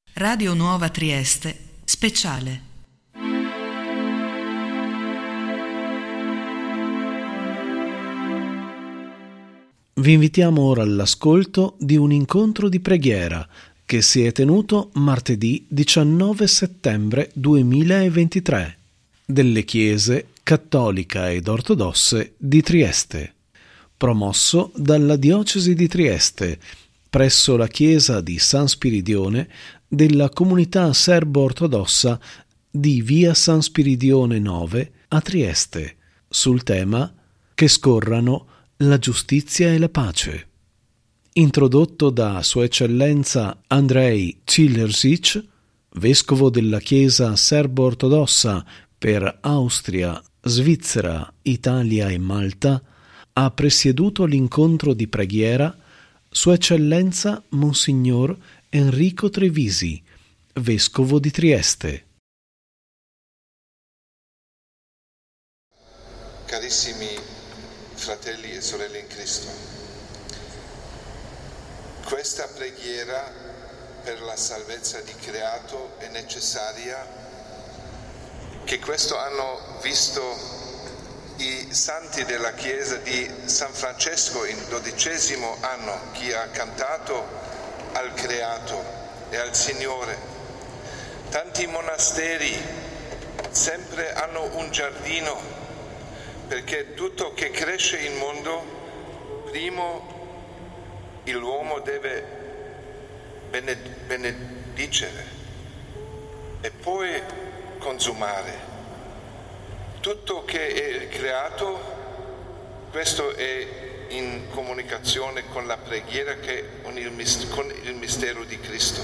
Radio Nuova Trieste, speciale. Vi invitiamo ora all'ascolto di un incontro di preghiera che si è tenuto martedì 19 settembre 2023 delle chiese cattolica ed ortodosse di Trieste, promosso dalla Diocesi di Trieste presso la chiesa di San Spiridione della comunità serbo-ortodossa di via San Spiridione 9 a Trieste, sul tema Che scorrano la giustizia e la pace. Introdotto da Sua Eccellenza Andrej Cilerzic, vescovo della chiesa serbo-ortodossa per Austria, Svizzera, Italia e Malta, ha presieduto l'incontro di preghiera Sua Eccellenza Monsignor Enrico Trevisi, vescovo di Trieste. Carissimi fratelli e sorelle in Cristo, questa preghiera per la salvezza di creato è necessaria, che questo hanno visto i santi della Chiesa di San Francesco in 12° anno, chi ha cantato al creato e al Signore. Tanti monasteri sempre hanno un giardino, perché tutto che cresce in mondo, primo l'uomo deve benedicere e poi consumare. Tutto che è creato, questo è in comunicazione con la preghiera con il mistero di Cristo.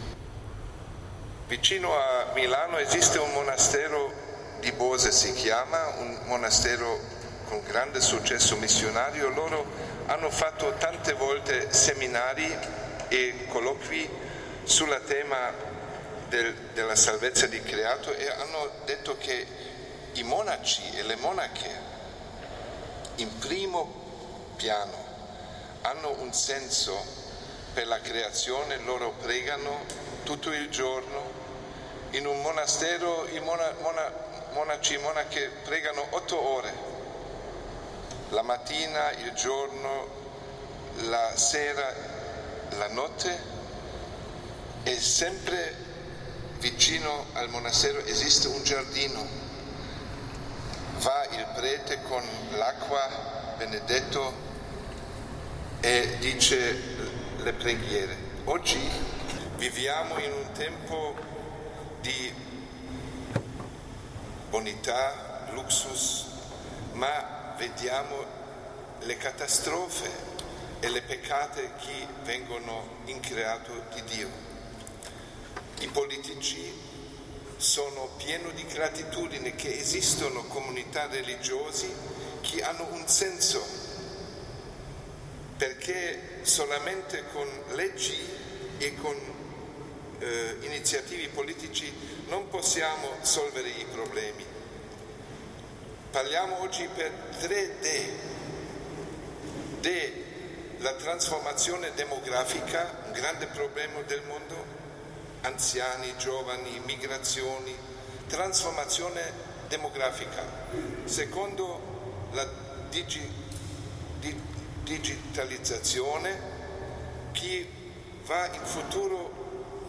Vicino a Milano esiste un monastero di Bose, si chiama, un monastero con grande successo missionario. Loro hanno fatto tante volte seminari e colloqui sul tema della salvezza di creato, e hanno detto che i monaci e le monache in primo piano hanno un senso per la creazione. Loro pregano tutto il giorno. In un monastero i monaci e monache pregano 8 ore, la mattina, il giorno, la sera, la notte, e sempre vicino al monastero esiste un giardino. Va il prete con l'acqua, benedetto, e dice le preghiere. Oggi viviamo in un tempo di bonità, luxus, ma vediamo le catastrofe e le peccate che vengono in creato di Dio. I politici sono pieni di gratitudine che esistono comunità religiose che hanno un senso, perché solamente con leggi e con iniziativi politici non possiamo risolvere i problemi. Parliamo oggi per 3D. La trasformazione demografica, un grande problema del mondo, anziani, giovani, migrazioni, trasformazione demografica. Secondo la digitalizzazione, che va in futuro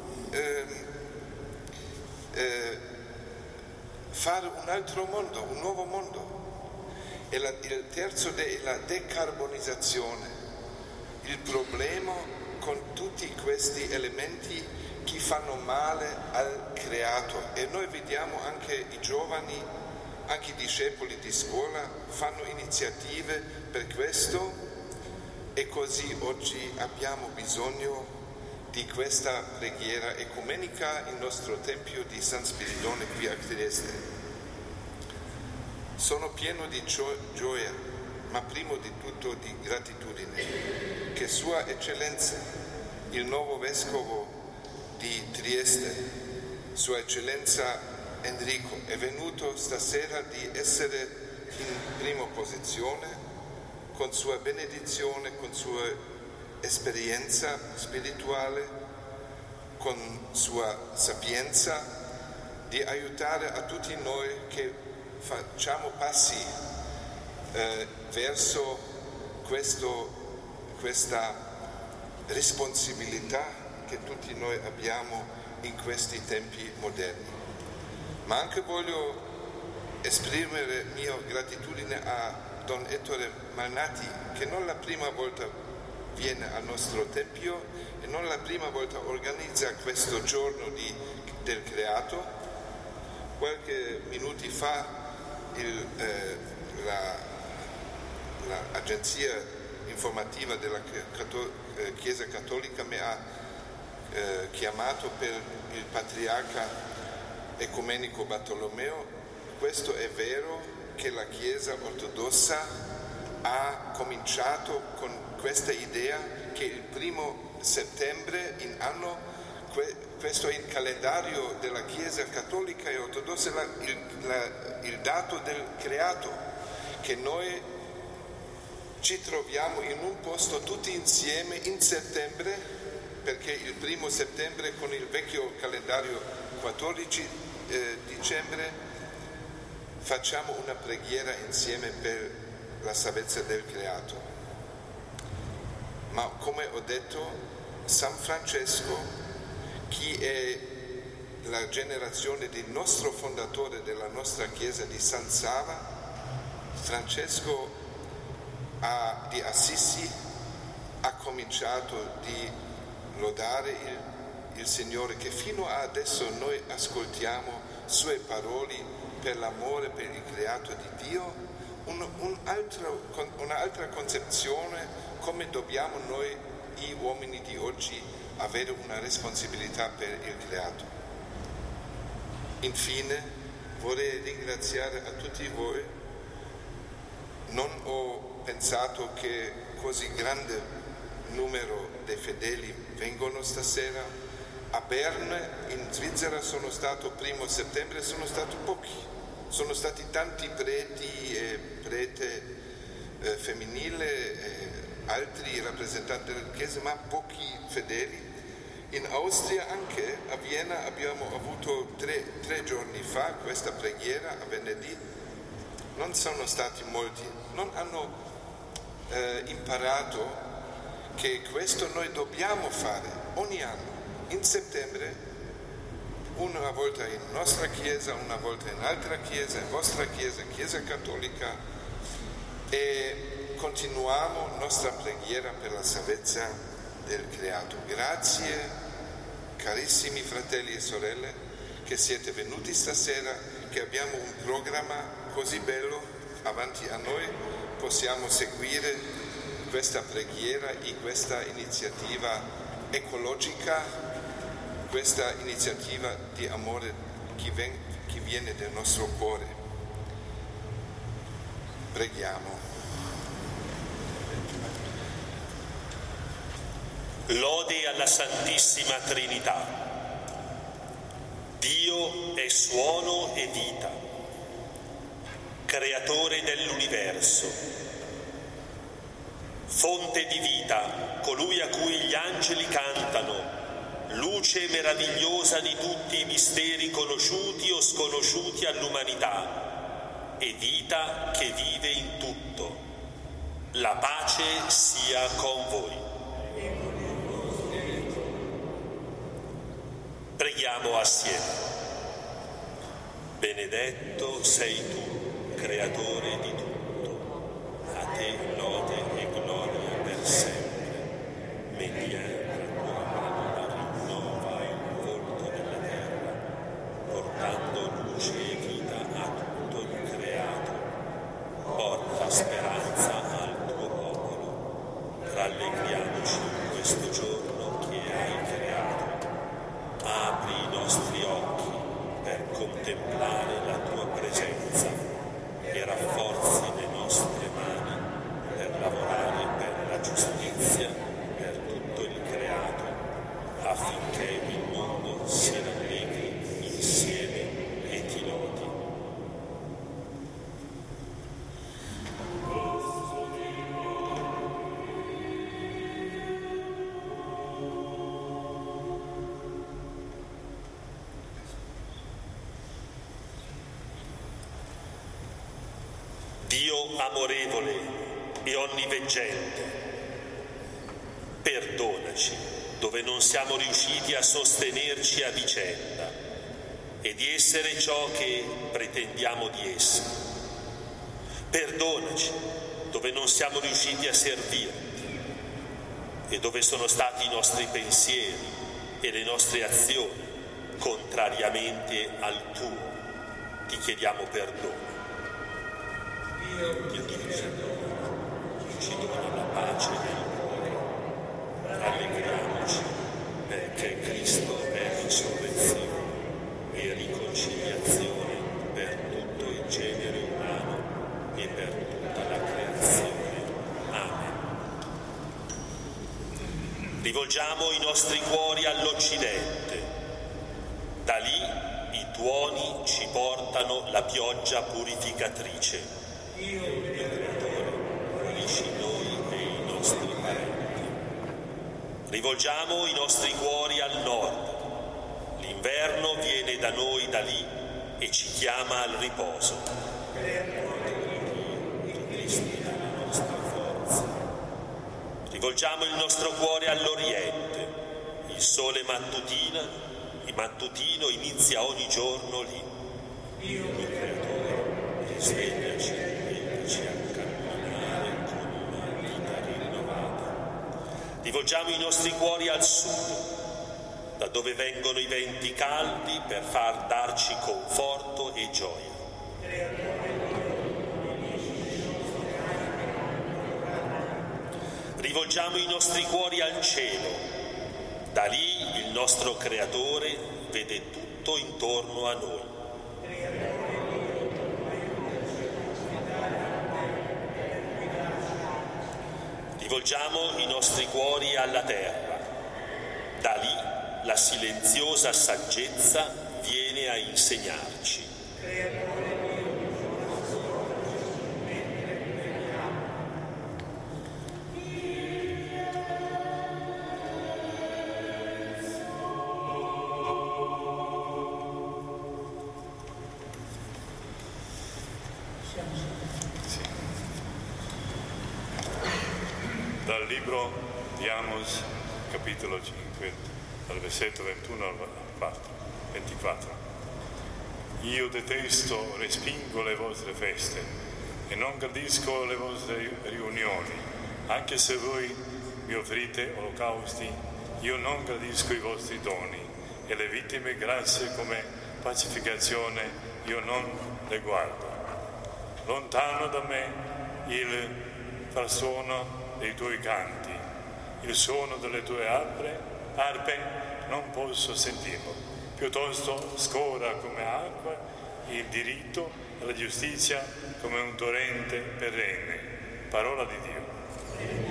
fare un altro mondo, un nuovo mondo. E il terzo è la decarbonizzazione. Il problema con tutti questi elementi che fanno male al creato, e noi vediamo anche i giovani, anche i discepoli di scuola fanno iniziative per questo, e così oggi abbiamo bisogno di questa preghiera ecumenica il nostro tempio di San Spiridione qui a Trieste. Sono pieno di gioia, ma prima di tutto di gratitudine, che Sua Eccellenza, il nuovo vescovo di Trieste, Sua Eccellenza Enrico, è venuto stasera di essere in prima posizione con sua benedizione, con sua esperienza spirituale, con sua sapienza, di aiutare a tutti noi che facciamo passi verso questa responsabilità che tutti noi abbiamo in questi tempi moderni. Ma anche voglio esprimere mia gratitudine a Don Ettore Malnati, che non la prima volta viene al nostro tempio e non la prima volta organizza questo giorno del creato. Qualche minuti fa l'agenzia informativa della Chiesa Cattolica mi ha chiamato per il patriarca ecumenico Bartolomeo. Questo è vero che la Chiesa ortodossa ha cominciato con questa idea che il 1 settembre in anno, questo è il calendario della Chiesa cattolica e ortodossa, il dato del creato, che noi ci troviamo in un posto tutti insieme in settembre, perché il 1 settembre con il vecchio calendario 14 dicembre facciamo una preghiera insieme per la salvezza del creato. Ma come ho detto, San Francesco, chi è la generazione del nostro fondatore della nostra chiesa di San Sava, Francesco di Assisi, ha cominciato di lodare il Signore, che fino a adesso noi ascoltiamo sue parole per l'amore per il creato di Dio, un'altra concezione come dobbiamo noi, gli uomini di oggi, avere una responsabilità per il creato. Infine vorrei ringraziare a tutti voi. Non ho pensato che così grande numero dei fedeli vengono stasera. A Berna, in Svizzera, sono stato 1 settembre, sono stati pochi, sono stati tanti preti e prete femminili, altri rappresentanti della Chiesa, ma pochi fedeli. In Austria, anche a Vienna, abbiamo avuto tre giorni fa questa preghiera a venerdì. Non sono stati molti, non hanno imparato che questo noi dobbiamo fare ogni anno. In settembre, una volta in nostra chiesa, una volta in altra chiesa, in vostra chiesa, Chiesa Cattolica, e continuiamo nostra preghiera per la salvezza del creato. Grazie, carissimi fratelli e sorelle, che siete venuti stasera, che abbiamo un programma così bello avanti a noi, possiamo seguire questa preghiera e questa iniziativa ecologica, questa iniziativa di amore che viene dal nostro cuore. Preghiamo. Lode alla Santissima Trinità. Dio è suono e vita, creatore dell'universo, fonte di vita, colui a cui gli angeli cantano, luce meravigliosa di tutti i misteri conosciuti o sconosciuti all'umanità, e vita che vive in tutto. La pace sia con voi. Preghiamo assieme. Benedetto sei tu, creatore di tutto, a te lode e gloria per sempre. Mediante la tua mano rinnova il volto della terra, portando luce e vita a tutto il creato. Porta speranza al tuo popolo. Rallegriamoci in questo giorno che hai creato. Apri i nostri occhi per contemplare la tua presenza e rafforzi le nostre mani per lavorare per la giustizia, per tutto il creato. amorevole e onniveggente, perdonaci dove non siamo riusciti a sostenerci a vicenda e di essere ciò che pretendiamo di essere. Perdonaci dove non siamo riusciti a servirti e dove sono stati i nostri pensieri e le nostre azioni contrariamente al tuo. Ti chiediamo perdono. Dio ti ci dona la pace nel cuore. Allegriamoci perché Cristo è risurrezione e riconciliazione per tutto il genere umano e per tutta la creazione. Amen. Rivolgiamo i nostri cuori all'Occidente. Da lì i tuoni ci portano la pioggia purificatrice. Dio Creatore, unisci noi e i nostri parenti. Rivolgiamo i nostri cuori al nord. L'inverno viene da noi da lì e ci chiama al riposo. Ripristina la nostra forza. Rivolgiamo il nostro cuore all'oriente. Il sole mattutino inizia ogni giorno lì. Dio Creatore, risvegliaci e aiutaci a camminare con una vita rinnovata. Rivolgiamo i nostri cuori al sud, da dove vengono i venti caldi per far darci conforto e gioia. Rivolgiamo i nostri cuori al cielo. Da lì il nostro Creatore vede tutto intorno a noi. Rivolgiamo i nostri cuori alla terra. Da lì la silenziosa saggezza viene a insegnarci. Dal libro di Amos, capitolo 5, dal versetto 21 al 24. Io detesto, respingo le vostre feste e non gradisco le vostre riunioni. Anche se voi mi offrite olocausti, io non gradisco i vostri doni e le vittime grasse come pacificazione io non le guardo. Lontano da me il frastuono dei tuoi canti, il suono delle tue arpe non posso sentirlo. Piuttosto scora come acqua il diritto e la giustizia come un torrente perenne. Parola di Dio.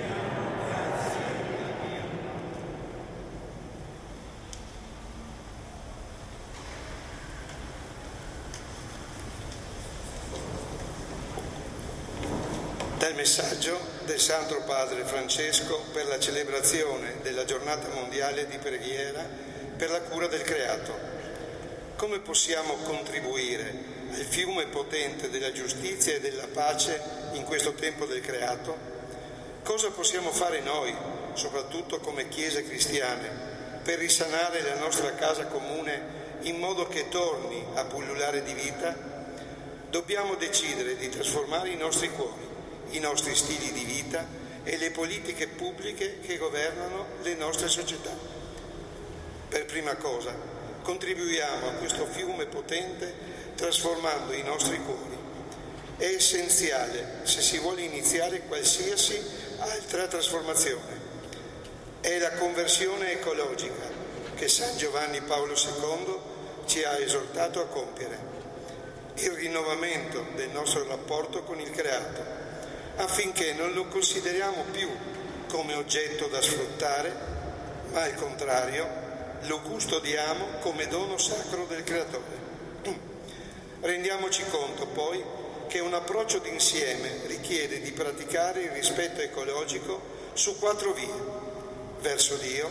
Dal messaggio del Santo Padre Francesco per la celebrazione della Giornata Mondiale di Preghiera per la cura del creato. Come possiamo contribuire al fiume potente della giustizia e della pace in questo tempo del creato? Cosa possiamo fare noi, soprattutto come Chiese cristiane, per risanare la nostra casa comune in modo che torni a pullulare di vita? Dobbiamo decidere di trasformare i nostri cuori, i nostri stili di vita e le politiche pubbliche che governano le nostre società. Per prima cosa, contribuiamo a questo fiume potente trasformando i nostri cuori. È essenziale se si vuole iniziare qualsiasi altra trasformazione. È la conversione ecologica che San Giovanni Paolo II ci ha esortato a compiere. Il rinnovamento del nostro rapporto con il creato, affinché non lo consideriamo più come oggetto da sfruttare, ma al contrario lo custodiamo come dono sacro del Creatore. Rendiamoci conto poi che un approccio d'insieme richiede di praticare il rispetto ecologico su 4 vie: verso Dio,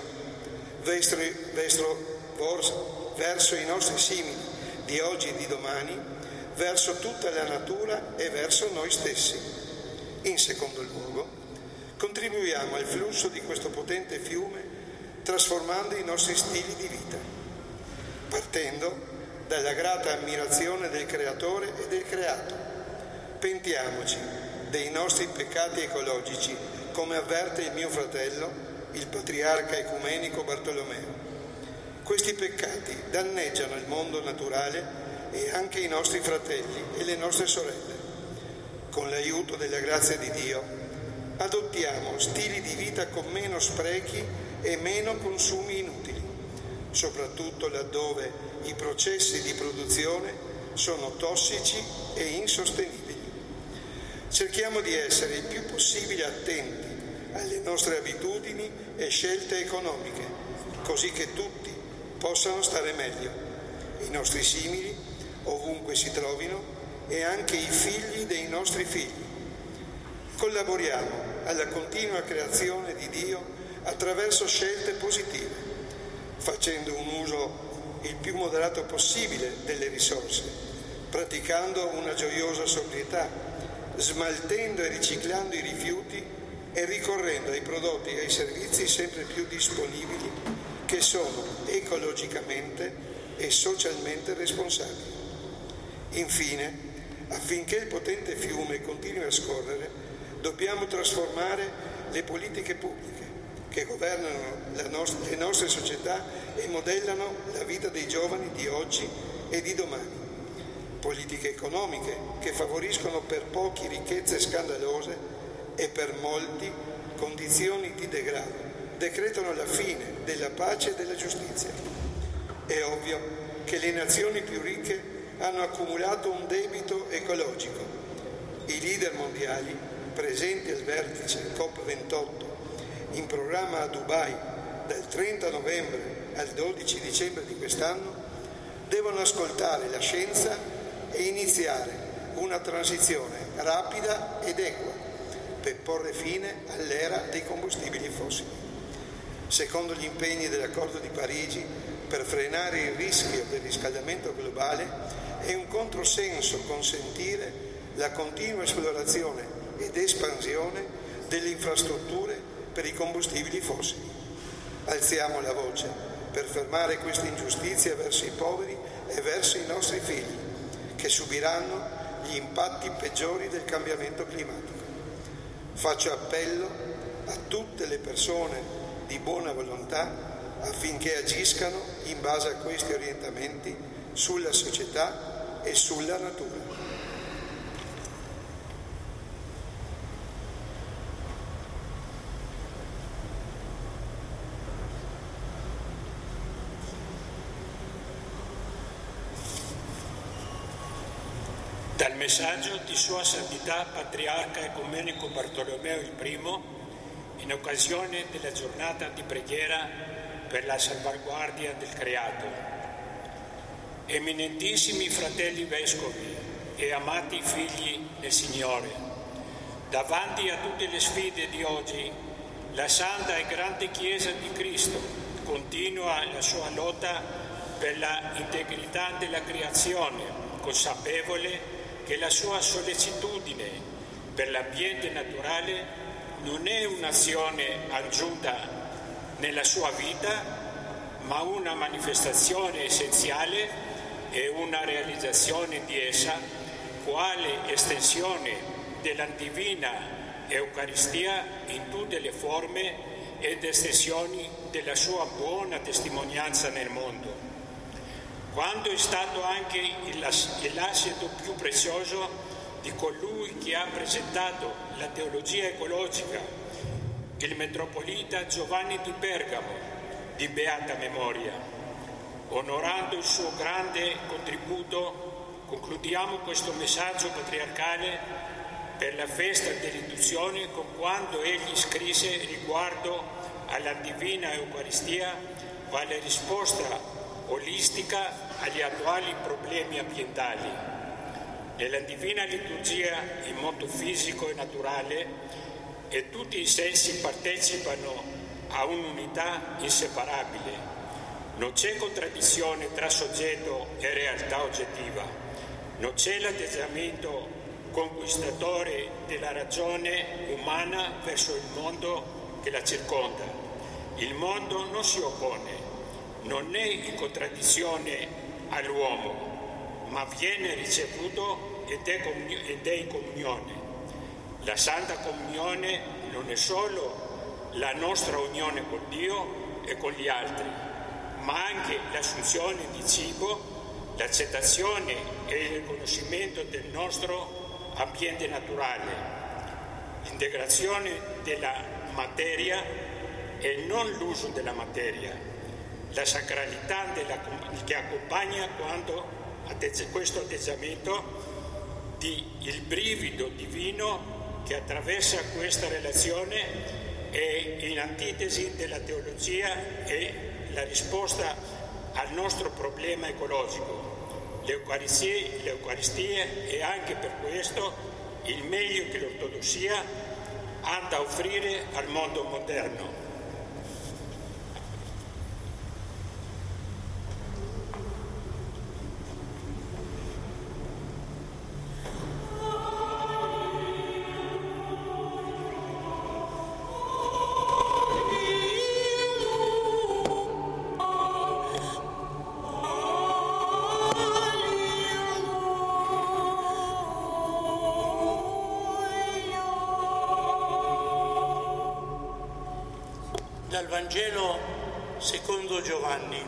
verso i nostri simili di oggi e di domani, verso tutta la natura e verso noi stessi. In secondo luogo, contribuiamo al flusso di questo potente fiume trasformando i nostri stili di vita, partendo dalla grata ammirazione del Creatore e del Creato. Pentiamoci dei nostri peccati ecologici, come avverte il mio fratello, il patriarca ecumenico Bartolomeo. Questi peccati danneggiano il mondo naturale e anche i nostri fratelli e le nostre sorelle. Con l'aiuto della grazia di Dio, adottiamo stili di vita con meno sprechi e meno consumi inutili, soprattutto laddove i processi di produzione sono tossici e insostenibili. Cerchiamo di essere il più possibile attenti alle nostre abitudini e scelte economiche, così che tutti possano stare meglio, i nostri simili, ovunque si trovino, e anche i figli dei nostri figli. Collaboriamo alla continua creazione di Dio attraverso scelte positive, facendo un uso il più moderato possibile delle risorse, praticando una gioiosa sobrietà, smaltendo e riciclando i rifiuti e ricorrendo ai prodotti e ai servizi sempre più disponibili che sono ecologicamente e socialmente responsabili. Infine, affinché il potente fiume continui a scorrere, dobbiamo trasformare le politiche pubbliche che governano le nostre società e modellano la vita dei giovani di oggi e di domani. Politiche economiche che favoriscono per pochi ricchezze scandalose e per molti condizioni di degrado, decretano la fine della pace e della giustizia. È ovvio che le nazioni più ricche hanno accumulato un debito ecologico. I leader mondiali presenti al vertice COP28 in programma a Dubai dal 30 novembre al 12 dicembre di quest'anno devono ascoltare la scienza e iniziare una transizione rapida ed equa per porre fine all'era dei combustibili fossili. Secondo gli impegni dell'Accordo di Parigi, per frenare il rischio del riscaldamento globale è un controsenso consentire la continua esplorazione ed espansione delle infrastrutture per i combustibili fossili. Alziamo la voce per fermare questa ingiustizia verso i poveri e verso i nostri figli, che subiranno gli impatti peggiori del cambiamento climatico. Faccio appello a tutte le persone di buona volontà affinché agiscano in base a questi orientamenti sulla società e sulla natura. Dal messaggio di Sua Santità Patriarca Ecumenico Bartolomeo I, in occasione della giornata di preghiera per la salvaguardia del creato. Eminentissimi fratelli vescovi e amati figli del Signore, davanti a tutte le sfide di oggi, la Santa e Grande Chiesa di Cristo continua la sua lotta per la integrità della creazione, consapevole che la sua sollecitudine per l'ambiente naturale non è un'azione aggiunta nella sua vita, ma una manifestazione essenziale e una realizzazione di essa, quale estensione della divina Eucaristia in tutte le forme ed estensioni della sua buona testimonianza nel mondo. Quando è stato anche l'asseto più prezioso di colui che ha presentato la teologia ecologica, il metropolita Giovanni di Bergamo, di beata memoria. Onorando il suo grande contributo, concludiamo questo messaggio patriarcale per la festa dell'induzione con quanto egli scrisse riguardo alla divina Eucaristia, quale risposta olistica agli attuali problemi ambientali. Nella divina liturgia in modo fisico e naturale e tutti i sensi partecipano a un'unità inseparabile. Non c'è contraddizione tra soggetto e realtà oggettiva, non c'è l'atteggiamento conquistatore della ragione umana verso il mondo che la circonda. Il mondo non si oppone, non è in contraddizione all'uomo, ma viene ricevuto ed è in comunione. La Santa Comunione non è solo la nostra unione con Dio e con gli altri, ma anche l'assunzione di cibo, l'accettazione e il riconoscimento del nostro ambiente naturale, l'integrazione della materia e non l'uso della materia, la sacralità che accompagna questo atteggiamento il brivido divino che attraversa questa relazione è in antitesi della teologia e la risposta al nostro problema ecologico. L'Eucaristia è anche per questo il meglio che l'ortodossia ha da offrire al mondo moderno. Dal Vangelo secondo Giovanni.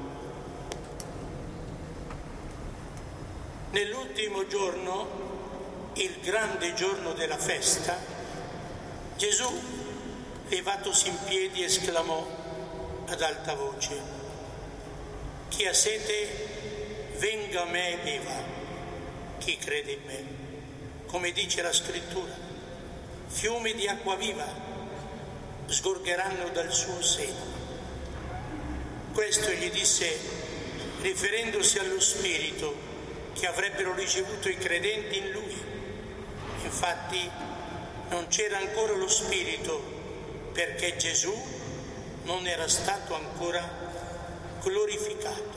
Nell'ultimo giorno, il grande giorno della festa, Gesù, levatosi in piedi, esclamò ad alta voce: chi ha sete, venga a me e beva. Chi crede in me, come dice la Scrittura, fiumi di acqua viva sgorgeranno dal suo seno. Questo gli disse riferendosi allo Spirito che avrebbero ricevuto i credenti in Lui. Infatti non c'era ancora lo Spirito perché Gesù non era stato ancora glorificato.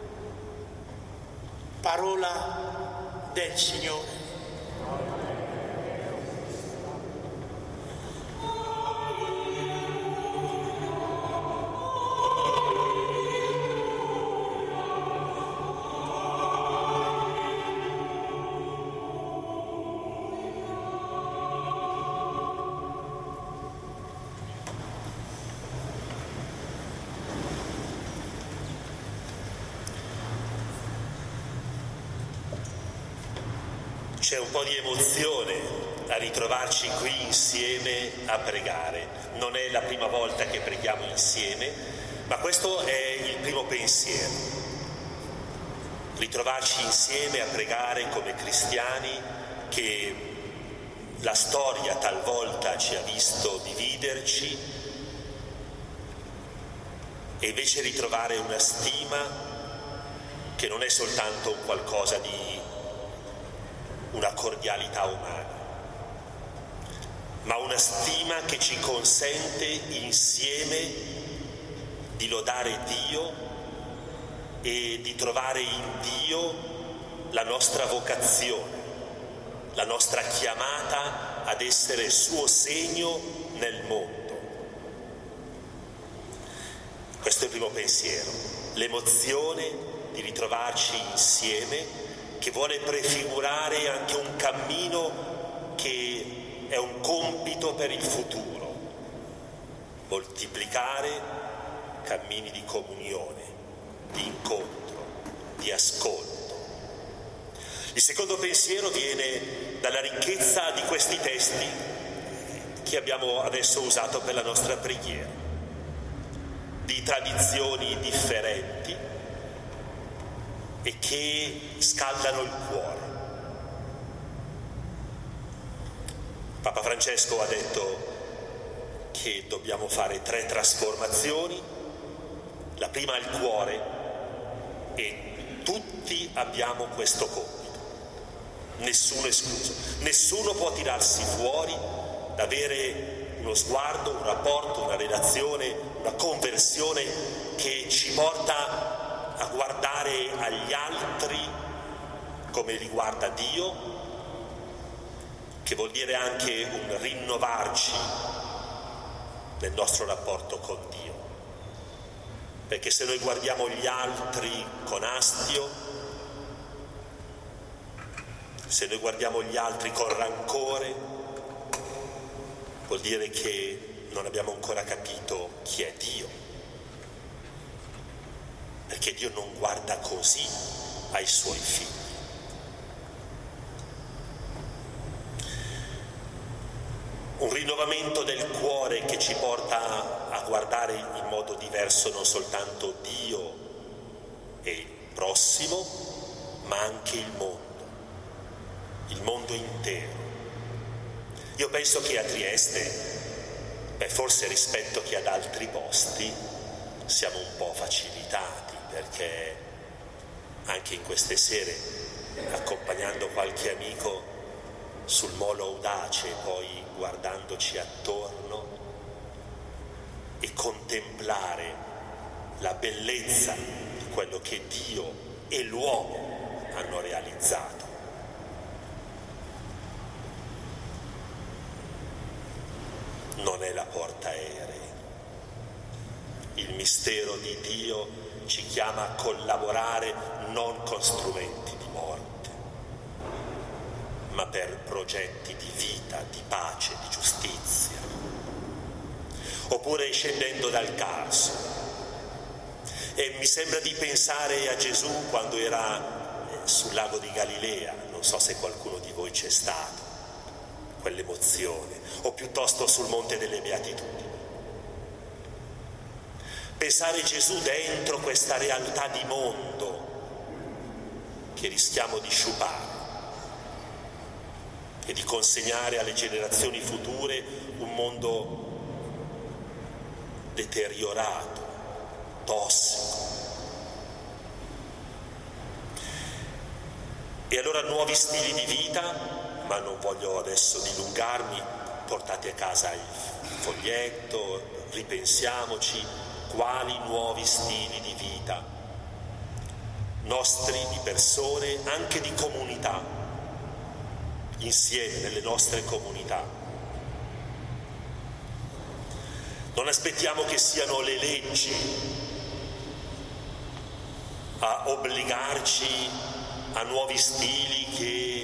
Parola del Signore. C'è un po' di emozione a ritrovarci qui insieme a pregare. Non è la prima volta che preghiamo insieme, ma questo è il primo pensiero. Ritrovarci insieme a pregare come cristiani, che la storia talvolta ci ha visto dividerci, e invece ritrovare una stima che non è soltanto un qualcosa di una cordialità umana, ma una stima che ci consente insieme di lodare Dio e di trovare in Dio la nostra vocazione, la nostra chiamata ad essere suo segno nel mondo. Questo è il primo pensiero, l'emozione di ritrovarci insieme, che vuole prefigurare anche un cammino che è un compito per il futuro: moltiplicare cammini di comunione, di incontro, di ascolto. Il secondo pensiero viene dalla ricchezza di questi testi che abbiamo adesso usato per la nostra preghiera, di tradizioni differenti e che scaldano il cuore. Papa Francesco ha detto che dobbiamo fare 3 trasformazioni. La prima è il cuore, e tutti abbiamo questo compito, nessuno escluso. Nessuno può tirarsi fuori da avere uno sguardo, un rapporto, una relazione, una conversione che ci porta a guardare agli altri come li guarda Dio che vuol dire anche un rinnovarci nel nostro rapporto con Dio. Perché se noi guardiamo gli altri con astio, se noi guardiamo gli altri con rancore, vuol dire che non abbiamo ancora capito chi è Dio. Perché Dio non guarda così ai suoi figli. Un rinnovamento del cuore che ci porta a guardare in modo diverso non soltanto Dio e il prossimo, ma anche il mondo intero. Io penso che a Trieste, forse rispetto che ad altri posti, siamo un po' facilitati, perché anche in queste sere, accompagnando qualche amico sul Molo Audace, poi guardandoci attorno e contemplare la bellezza di quello che Dio e l'uomo hanno realizzato. Non è la portaerei. Il mistero di Dio ci chiama a collaborare non con strumenti di morte, ma per progetti di vita, di pace, di giustizia. Oppure scendendo dal Carso. E mi sembra di pensare a Gesù quando era sul lago di Galilea, non so se qualcuno di voi c'è stato, quell'emozione, o piuttosto sul Monte delle Beatitudini. Pensare Gesù dentro questa realtà di mondo che rischiamo di sciupare e di consegnare alle generazioni future un mondo deteriorato, tossico. E allora nuovi stili di vita, ma non voglio adesso dilungarmi, portate a casa il foglietto, ripensiamoci quali nuovi stili di vita, nostri, di persone, anche di comunità, insieme nelle nostre comunità. Non aspettiamo che siano le leggi a obbligarci a nuovi stili che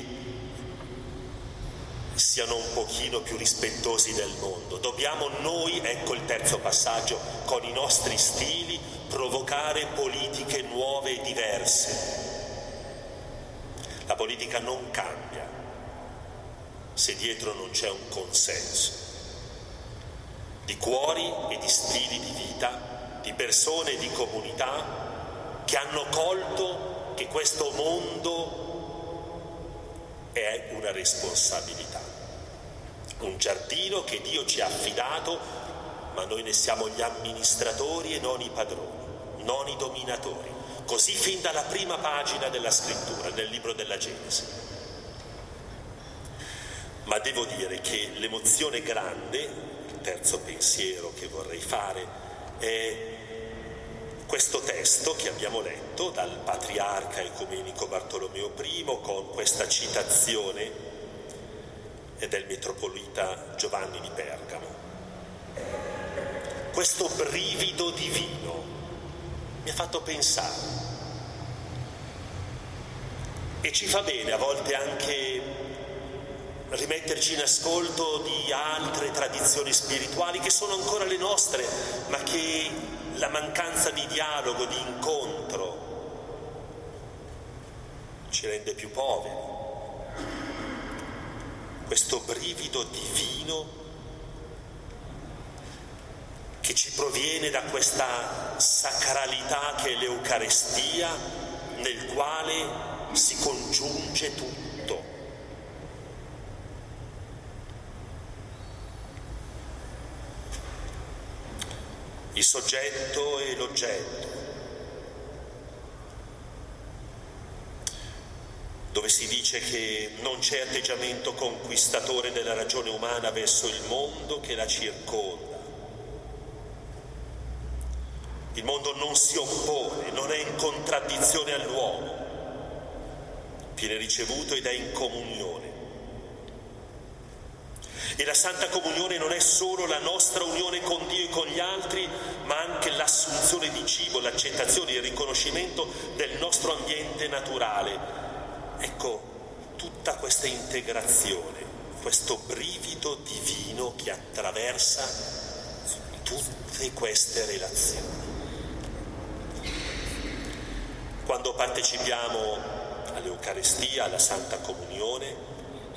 siano un pochino più rispettosi del mondo. Dobbiamo noi, ecco il terzo passaggio, con i nostri stili provocare politiche nuove e diverse. La politica non cambia se dietro non c'è un consenso di cuori e di stili di vita, di persone e di comunità che hanno colto che questo mondo è una responsabilità, un giardino che Dio ci ha affidato, ma noi ne siamo gli amministratori e non i padroni, non i dominatori, così fin dalla prima pagina della scrittura, nel libro della Genesi. Ma devo dire che l'emozione grande, il terzo pensiero che vorrei fare, è questo testo che abbiamo letto dal patriarca ecumenico Bartolomeo I con questa citazione del metropolita Giovanni di Pergamo. Questo brivido divino mi ha fatto pensare e ci fa bene a volte anche rimetterci in ascolto di altre tradizioni spirituali che sono ancora le nostre, ma che la mancanza di dialogo, di incontro ci rende più poveri. Questo brivido divino che ci proviene da questa sacralità che è l'Eucarestia, nel quale si congiunge tutto. Il soggetto e l'oggetto, dove si dice che non c'è atteggiamento conquistatore della ragione umana verso il mondo che la circonda. Il mondo non si oppone, non è in contraddizione all'uomo, viene ricevuto ed è in comunione. E la Santa Comunione non è solo la nostra unione con Dio e con gli altri, ma anche l'assunzione di cibo, l'accettazione e il riconoscimento del nostro ambiente naturale. Ecco, tutta questa integrazione, questo brivido divino che attraversa tutte queste relazioni. Quando partecipiamo all'Eucaristia, alla Santa Comunione,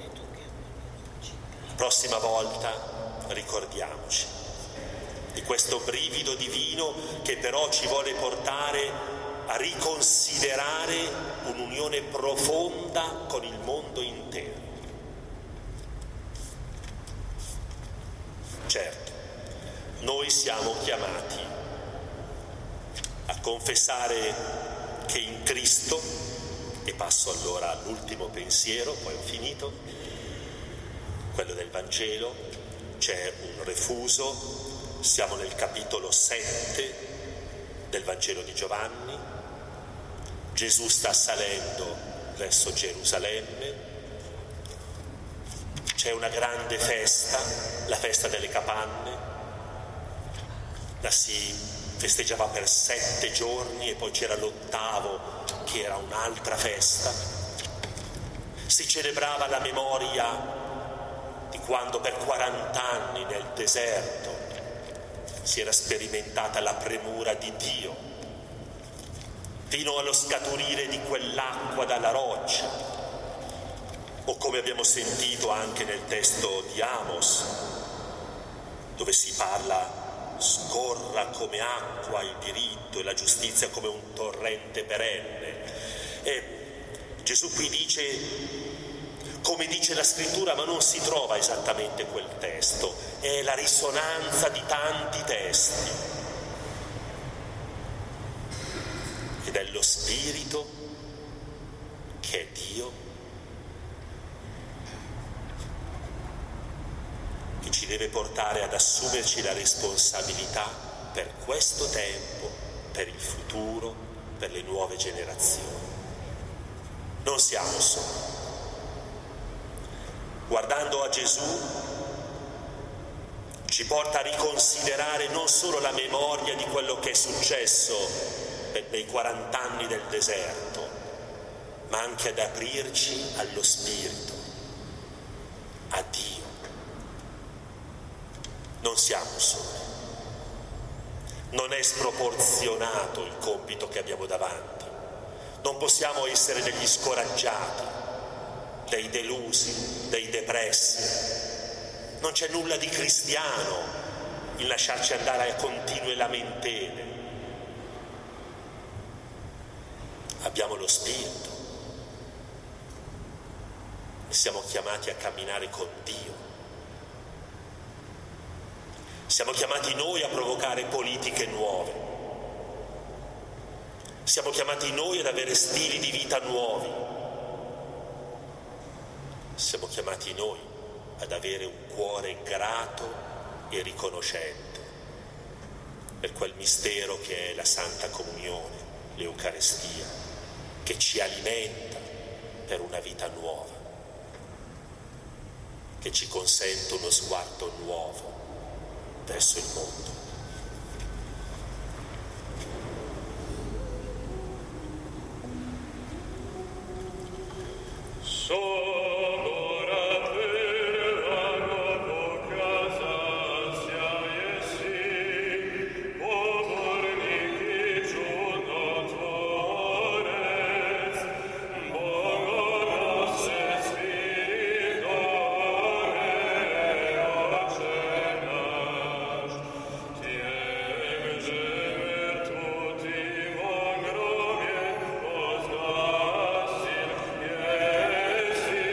la prossima volta ricordiamoci di questo brivido divino che però ci vuole portare a riconsiderare un'unione profonda con il mondo intero. Certo, noi siamo chiamati a confessare che in Cristo, e passo allora all'ultimo pensiero, poi ho finito, quello del Vangelo, c'è un refuso, siamo nel capitolo 7 del Vangelo di Giovanni, Gesù sta salendo verso Gerusalemme, c'è una grande festa, la festa delle capanne, la si festeggiava per 7 giorni e poi c'era l'8º che era un'altra festa, si celebrava la memoria di quando per 40 anni nel deserto si era sperimentata la premura di Dio, fino allo scaturire di quell'acqua dalla roccia, o come abbiamo sentito anche nel testo di Amos, dove si parla scorra come acqua il diritto e la giustizia come un torrente perenne. E Gesù qui dice, come dice la scrittura, ma non si trova esattamente quel testo, è la risonanza di tanti testi. Ed è lo Spirito che è Dio che ci deve portare ad assumerci la responsabilità per questo tempo, per il futuro, per le nuove generazioni. Non siamo soli. Guardando a Gesù ci porta a riconsiderare non solo la memoria di quello che è successo nei 40 anni del deserto, ma anche ad aprirci allo Spirito, a Dio. Non siamo soli. Non è sproporzionato il compito che abbiamo davanti. Non possiamo essere degli scoraggiati, dei delusi, dei depressi. Non c'è nulla di cristiano in lasciarci andare a continue lamentele. Abbiamo lo Spirito e siamo chiamati a camminare con Dio. Siamo chiamati noi a provocare politiche nuove. Siamo chiamati noi ad avere stili di vita nuovi. Siamo chiamati noi ad avere un cuore grato e riconoscente per quel mistero che è la Santa Comunione, l'Eucaristia, che ci alimenta per una vita nuova, che ci consente uno sguardo nuovo verso il mondo. Yes.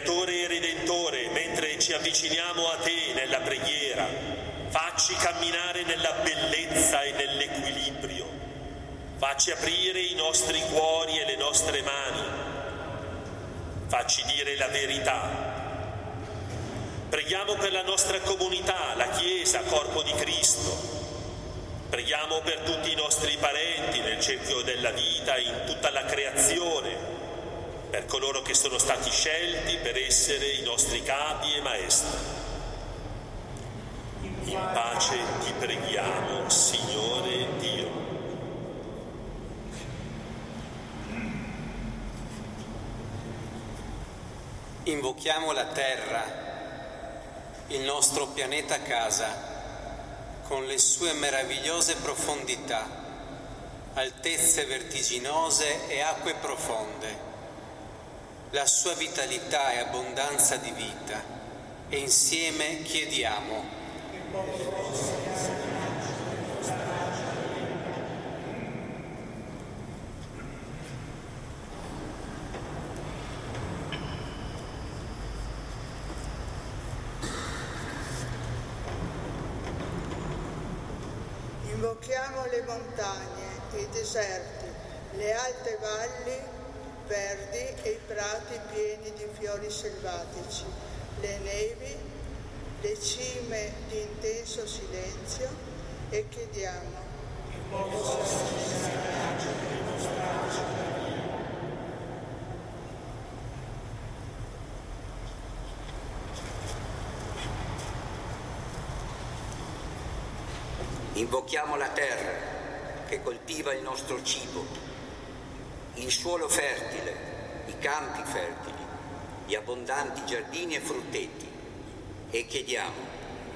Creatore e Redentore, mentre ci avviciniamo a te nella preghiera, facci camminare nella bellezza e nell'equilibrio. Facci aprire i nostri cuori e le nostre mani. Facci dire la verità. Preghiamo per la nostra comunità, la Chiesa, corpo di Cristo. Preghiamo per tutti i nostri parenti nel cerchio della vita, in tutta la creazione, per coloro che sono stati scelti per essere i nostri capi e maestri. In pace ti preghiamo, Signore Dio. Invochiamo la terra, il nostro pianeta casa, con le sue meravigliose profondità, altezze vertiginose e acque profonde, la sua vitalità e abbondanza di vita, e insieme chiediamo: Invochiamo le montagne, i deserti, le alte valli verdi e i prati pieni di fiori selvatici, le nevi, le cime di intenso silenzio, e chiediamo: Invochiamo la terra che coltiva il nostro cibo, il suolo fertile, i campi fertili, gli abbondanti giardini e frutteti, e chiediamo: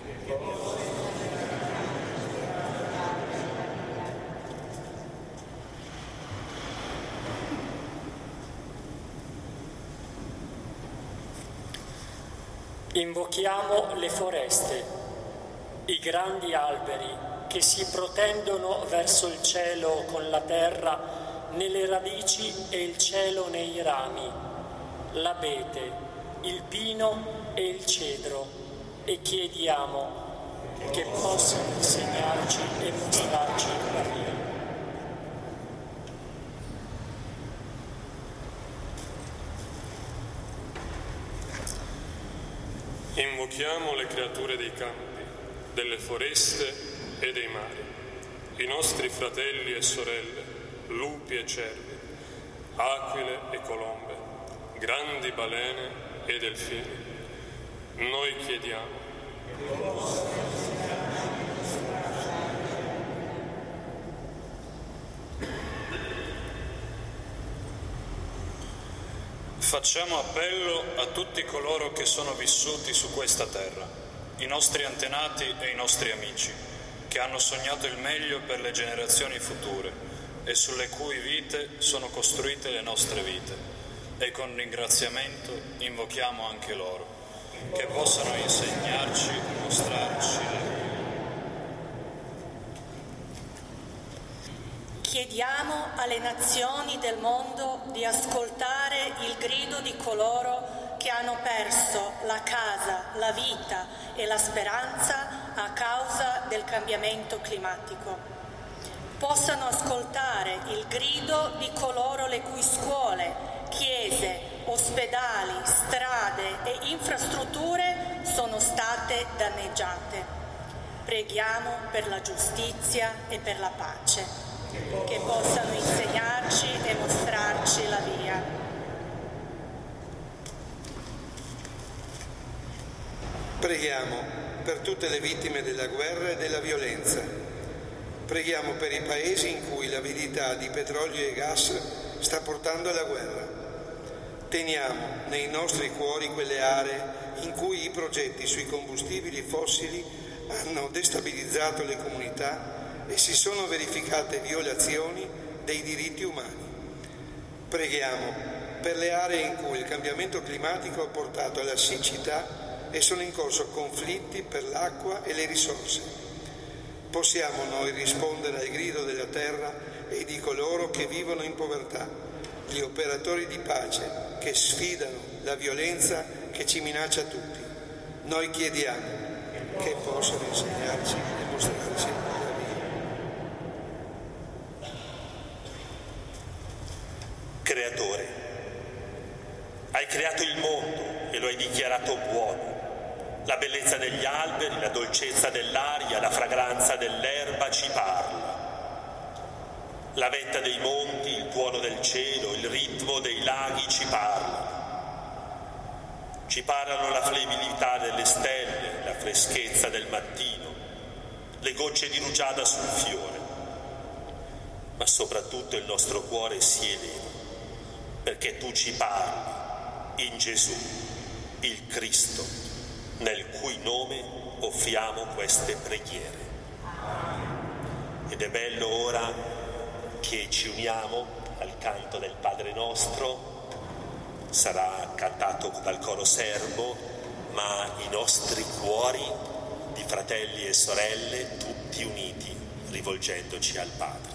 invochiamo le foreste, i grandi alberi che si protendono verso il cielo con la terra nelle radici e il cielo nei rami, l'abete, il pino e il cedro, e chiediamo che possano insegnarci e mostrarci la via. Invochiamo le creature dei campi, delle foreste e dei mari, i nostri fratelli e sorelle, lupi e cervi, aquile e colombe, grandi balene e delfini. Noi chiediamo: facciamo appello a tutti coloro che sono vissuti su questa terra, i nostri antenati e i nostri amici, che hanno sognato il meglio per le generazioni future e sulle cui vite sono costruite le nostre vite, e con ringraziamento invochiamo anche loro, che possano insegnarci, mostrarci la via. Chiediamo alle nazioni del mondo di ascoltare il grido di coloro che hanno perso la casa, la vita e la speranza a causa del cambiamento climatico. Possano ascoltare il grido di coloro le cui scuole, chiese, ospedali, strade e infrastrutture sono state danneggiate. Preghiamo per la giustizia e per la pace, che possano insegnarci e mostrarci la via. Preghiamo per tutte le vittime della guerra e della violenza. Preghiamo per i paesi in cui l'avidità di petrolio e gas sta portando alla guerra. Teniamo nei nostri cuori quelle aree in cui i progetti sui combustibili fossili hanno destabilizzato le comunità e si sono verificate violazioni dei diritti umani. Preghiamo per le aree in cui il cambiamento climatico ha portato alla siccità e sono in corso conflitti per l'acqua e le risorse. Possiamo noi rispondere al grido della terra e di coloro che vivono in povertà, gli operatori di pace che sfidano la violenza che ci minaccia tutti. Noi chiediamo che possano insegnarci e mostrarci la via. Creatore, hai creato il mondo e lo hai dichiarato buono. La bellezza degli alberi, la dolcezza dell'aria, la fragranza dell'erba ci parla. La vetta dei monti, il tuono del cielo, il ritmo dei laghi ci parlano. Ci parlano la flebbilità delle stelle, la freschezza del mattino, le gocce di rugiada sul fiore. Ma soprattutto il nostro cuore si eleva, perché tu ci parli in Gesù, il Cristo, nel cui nome offriamo queste preghiere. Ed è bello ora che ci uniamo al canto del Padre Nostro. Sarà cantato dal coro serbo, ma i nostri cuori di fratelli e sorelle tutti uniti, rivolgendoci al Padre.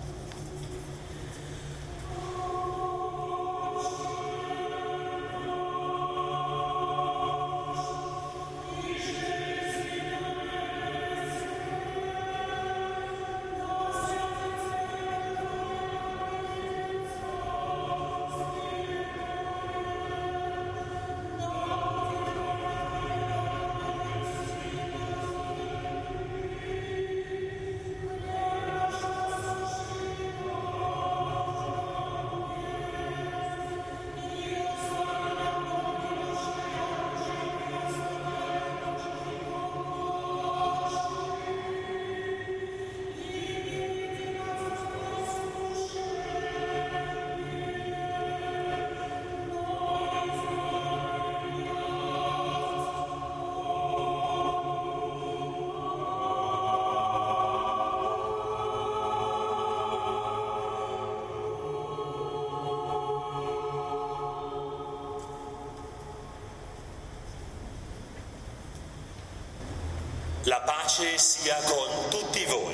La pace sia con tutti voi.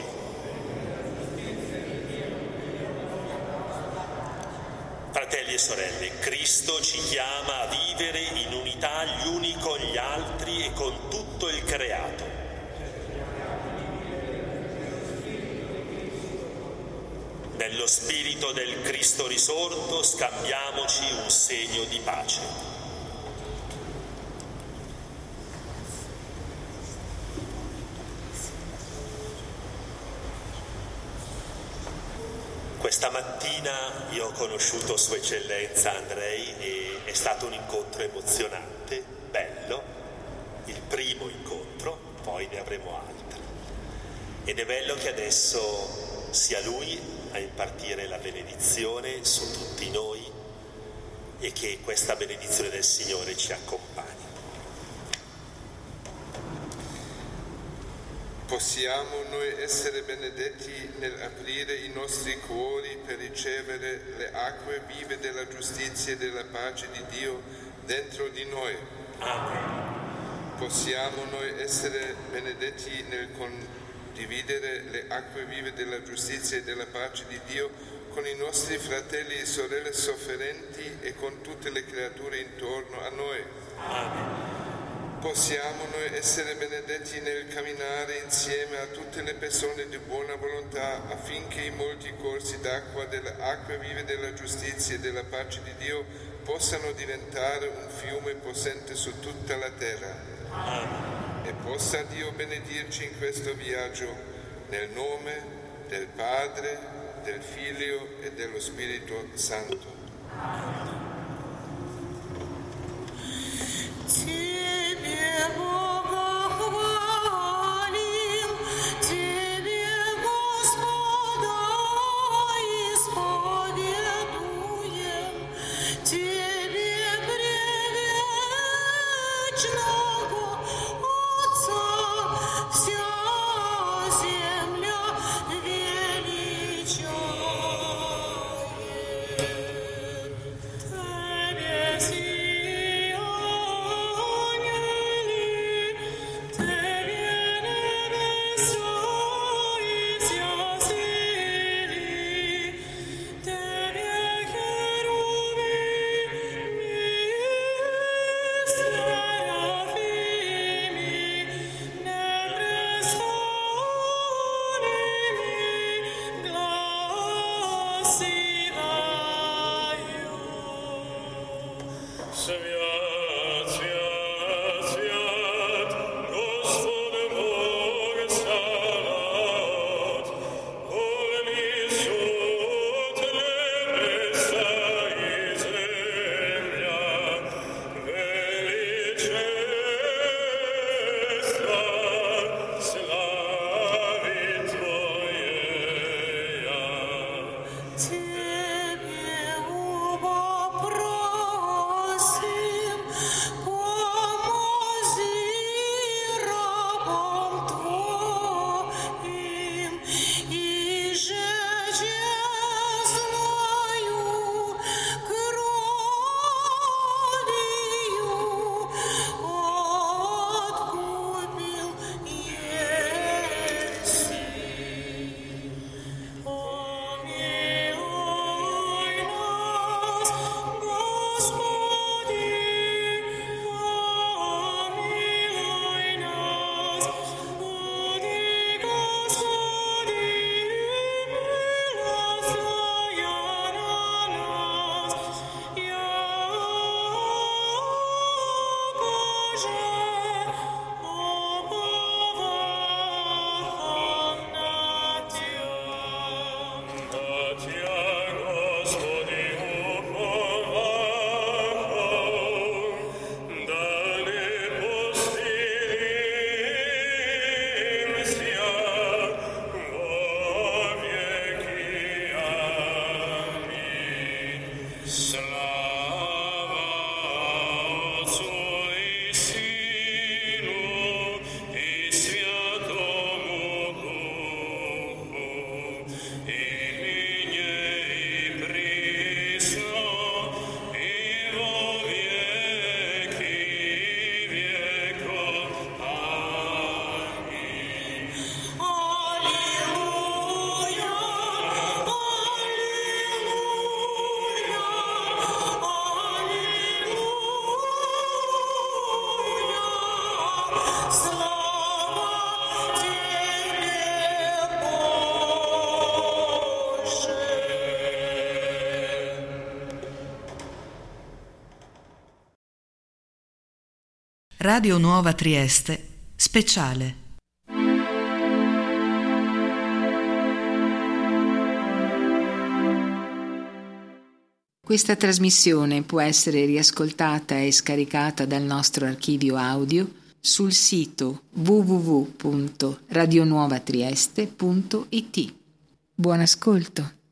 Fratelli e sorelle, Cristo ci chiama a vivere in unità gli uni con gli altri e con tutto il creato. Nello spirito del Cristo risorto scambiamoci un segno di pace. Questa mattina io ho conosciuto Sua Eccellenza Andrei e è stato un incontro emozionante, bello, il primo incontro, poi ne avremo altri. Ed è bello che adesso sia lui a impartire la benedizione su tutti noi e che questa benedizione del Signore ci accompagni. Possiamo noi essere benedetti nell'aprire i nostri cuori per ricevere le acque vive della giustizia e della pace di Dio dentro di noi. Amen. Possiamo noi essere benedetti nel condividere le acque vive della giustizia e della pace di Dio con i nostri fratelli e sorelle sofferenti e con tutte le creature intorno a noi. Amen. Possiamo noi essere benedetti nel camminare insieme a tutte le persone di buona volontà affinché i molti corsi d'acqua delle acque vive della giustizia e della pace di Dio possano diventare un fiume possente su tutta la terra. Amen. E possa Dio benedirci in questo viaggio nel nome del Padre, del Figlio e dello Spirito Santo. Amen. Radio Nuova Trieste, speciale. Questa trasmissione può essere riascoltata e scaricata dal nostro archivio audio sul sito www.radionuovatrieste.it. Buon ascolto.